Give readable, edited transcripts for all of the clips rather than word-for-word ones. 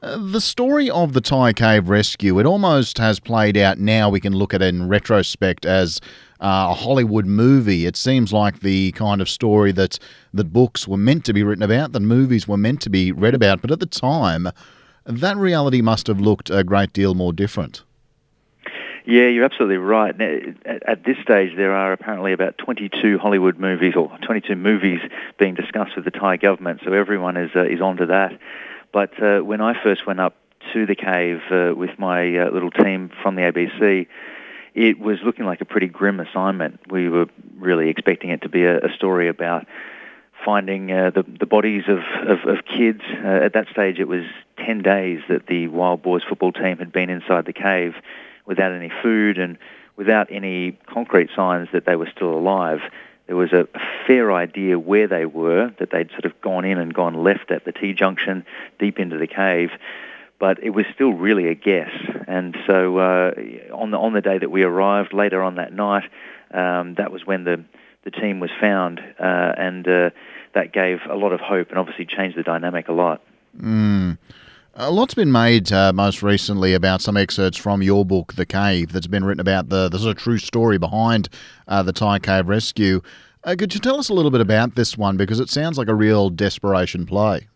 The story of the Thai Cave Rescue, it almost has played out now. We can look at it in retrospect as a Hollywood movie. It seems like the kind of story that books were meant to be written about, that movies were meant to be read about. But at the time, that reality must have looked a great deal more different. Yeah, you're absolutely right. Now, at this stage, there are apparently about 22 Hollywood movies, or 22 movies being discussed with the Thai government, so everyone is onto that. But when I first went up to the cave with my little team from the ABC, it was looking like a pretty grim assignment. We were really expecting it to be a story about finding the bodies of kids. At that stage, it was 10 days that the Wild Boars football team had been inside the cave without any food and without any concrete signs that they were still alive. There was a fair idea where they were, that they'd sort of gone in and gone left at the T-junction, deep into the cave, but it was still really a guess. And so on the day that we arrived, later on that night, that was when the team was found, and that gave a lot of hope and obviously changed the dynamic a lot. A lot's been made most recently about some excerpts from your book, The Cave, that's been written about the sort of true story behind the Thai Cave Rescue. Could you tell us a little bit about this one? Because it sounds like a real desperation play.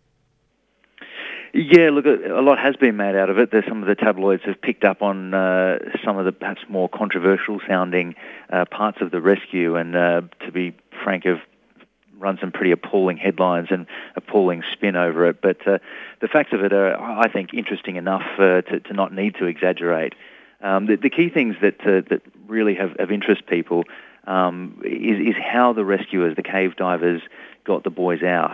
Yeah, look, a lot has been made out of it. Some of the tabloids have picked up on some of the perhaps more controversial sounding parts of the rescue, and to be frank, have run some pretty appalling headlines and appalling spin over it. But the facts of it are, I think, interesting enough to not need to exaggerate. The key things that really have interest people is how the rescuers, the cave divers, got the boys out.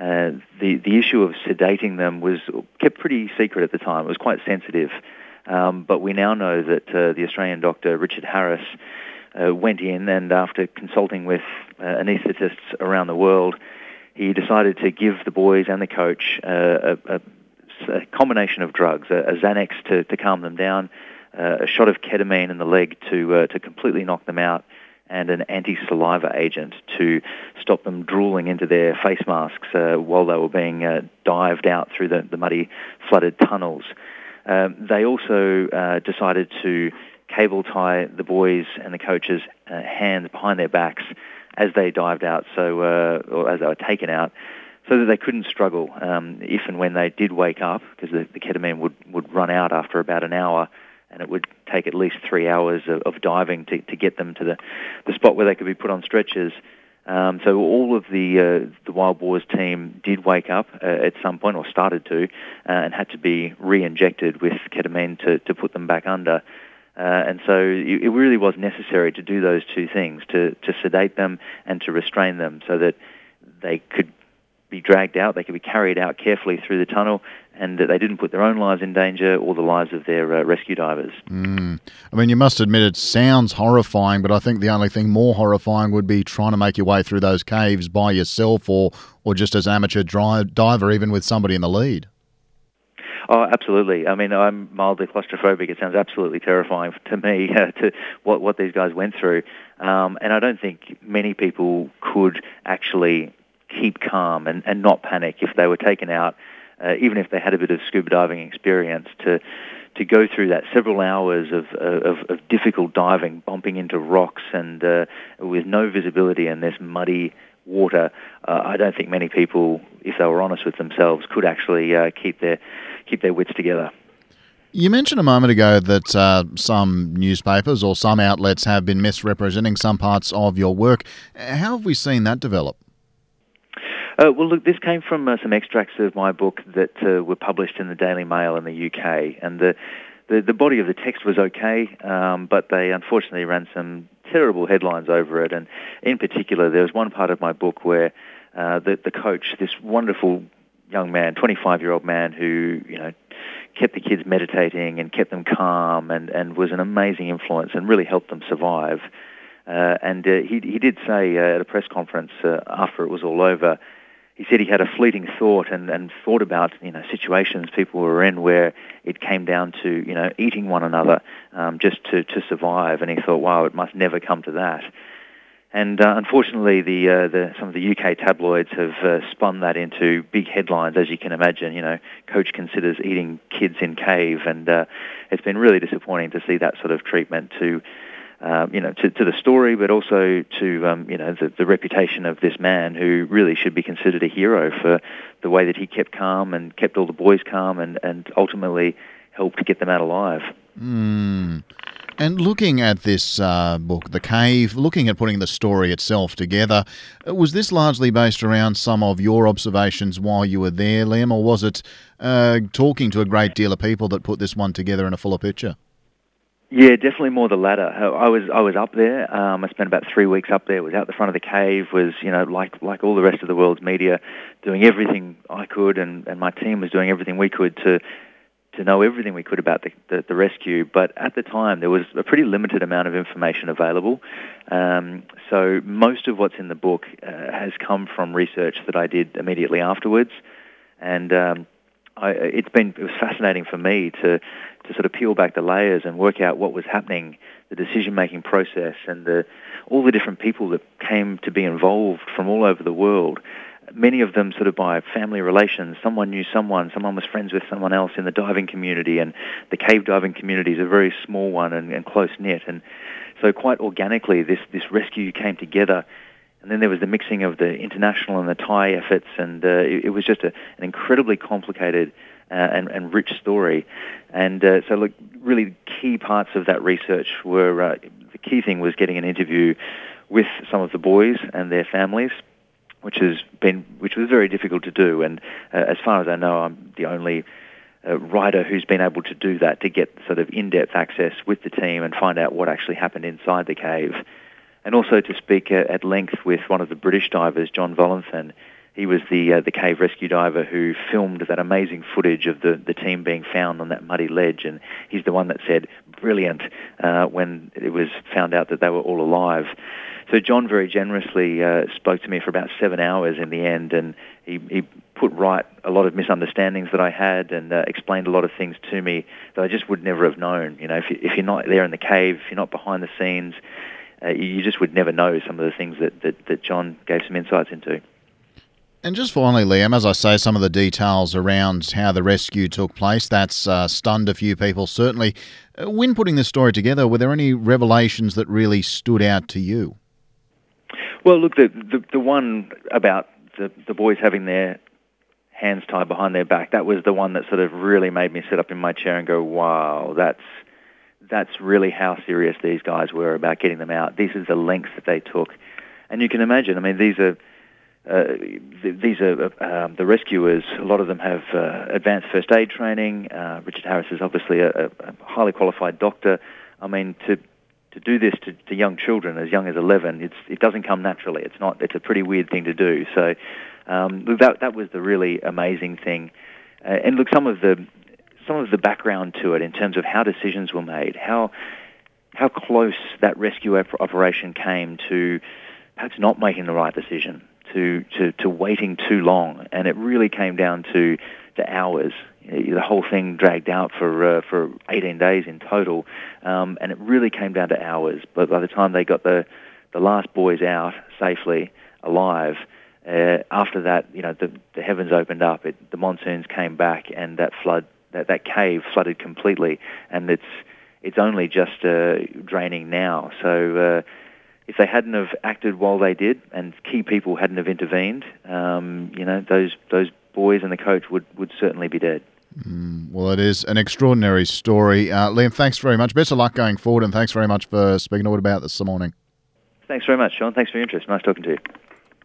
The issue of sedating them was kept pretty secret at the time. It was quite sensitive. But we now know that the Australian doctor, Richard Harris, went in, and after consulting with anaesthetists around the world, he decided to give the boys and the coach a combination of drugs, a Xanax to calm them down, a shot of ketamine in the leg to completely knock them out, and an anti-saliva agent to stop them drooling into their face masks while they were being dived out through the muddy, flooded tunnels. They also decided to cable tie the boys and the coaches' hands behind their backs as they dived out, or as they were taken out, so that they couldn't struggle if and when they did wake up, because the ketamine would run out after about an hour, and it would take at least 3 hours of diving to get them to the spot where they could be put on stretchers. So all of the Wild Boars team did wake up at some point, or started to, and had to be re-injected with ketamine to put them back under. And so it really was necessary to do those two things, to sedate them and to restrain them so that they could be dragged out, they could be carried out carefully through the tunnel, and that they didn't put their own lives in danger or the lives of their rescue divers. I mean, you must admit it sounds horrifying, but I think the only thing more horrifying would be trying to make your way through those caves by yourself or just as an amateur diver, even with somebody in the lead. Oh, absolutely. I mean, I'm mildly claustrophobic. It sounds absolutely terrifying to me to what these guys went through. And I don't think many people could actually keep calm and not panic if they were taken out, even if they had a bit of scuba diving experience, to go through that several hours of difficult diving, bumping into rocks and with no visibility in this muddy water. I don't think many people, if they were honest with themselves, could actually keep their wits together. You mentioned a moment ago that some newspapers or some outlets have been misrepresenting some parts of your work. How have we seen that develop? Well, look, this came from some extracts of my book that were published in the Daily Mail in the UK, and the body of the text was okay, but they unfortunately ran some terrible headlines over it, and in particular, there was one part of my book where the coach, this wonderful young man, 25-year-old man who, kept the kids meditating and kept them calm and was an amazing influence and really helped them survive. And he did say at a press conference after it was all over, he said he had a fleeting thought and thought about, situations people were in where it came down to, eating one another just to survive. And he thought, wow, it must never come to that. And unfortunately, some of the UK tabloids have spun that into big headlines, as you can imagine. Coach considers eating kids in cave, and it's been really disappointing to see that sort of treatment to the story, but also to the reputation of this man who really should be considered a hero for the way that he kept calm and kept all the boys calm, and ultimately helped get them out alive. And looking at this book, The Cave, looking at putting the story itself together, was this largely based around some of your observations while you were there, Liam, or was it talking to a great deal of people that put this one together in a fuller picture? Yeah, definitely more the latter. I was up there. I spent about 3 weeks up there. Was out the front of the cave. Was like all the rest of the world's media, doing everything I could, and my team was doing everything we could to know everything we could about the rescue. But at the time, there was a pretty limited amount of information available. So most of what's in the book has come from research that I did immediately afterwards, and it was fascinating for me to sort of peel back the layers and work out what was happening, the decision-making process, and all the different people that came to be involved from all over the world. Many of them sort of by family relations. Someone knew someone was friends with someone else in the diving community, and the cave diving community is a very small one and close-knit. And so quite organically, this rescue came together. And then there was the mixing of the international and the Thai efforts, and it was just an incredibly complicated and rich story. And so, look, really key parts of that research were, the key thing was getting an interview with some of the boys and their families, which was very difficult to do. And as far as I know, I'm the only writer who's been able to do that, to get sort of in-depth access with the team and find out what actually happened inside the cave. And also to speak at length with one of the British divers, John Volanthen. He was the cave rescue diver who filmed that amazing footage of the team being found on that muddy ledge, and he's the one that said, brilliant, when it was found out that they were all alive. So John very generously spoke to me for about 7 hours in the end, and he put right a lot of misunderstandings that I had, and explained a lot of things to me that I just would never have known. If you're not there in the cave, if you're not behind the scenes, you just would never know some of the things that John gave some insights into. And just finally, Liam, as I say, some of the details around how the rescue took place, that's stunned a few people, certainly. When putting this story together, were there any revelations that really stood out to you? Well, look, the one about the boys having their hands tied behind their back, that was the one that sort of really made me sit up in my chair and go, wow, that's really how serious these guys were about getting them out. This is the lengths that they took. And you can imagine, I mean, these are the rescuers. A lot of them have advanced first aid training. Richard Harris is obviously a highly qualified doctor. I mean, to do this to young children as young as 11, it doesn't come naturally. It's a pretty weird thing to do. So that was the really amazing thing. And look, some of the background to it in terms of how decisions were made, how close that rescue operation came to perhaps not making the right decision, to waiting too long, and it really came down to hours. The whole thing dragged out for 18 days in total, and it really came down to hours. But by the time they got the last boys out safely, alive, after that, the heavens opened up. The monsoons came back, and that cave flooded completely, and it's only just draining now. So if they hadn't have acted while they did, and key people hadn't have intervened, those boys and the coach would certainly be dead. Well, it is an extraordinary story. Liam, thanks very much. Best of luck going forward, and thanks very much for speaking to us about this morning. Thanks very much, Sean. Thanks for your interest. Nice talking to you.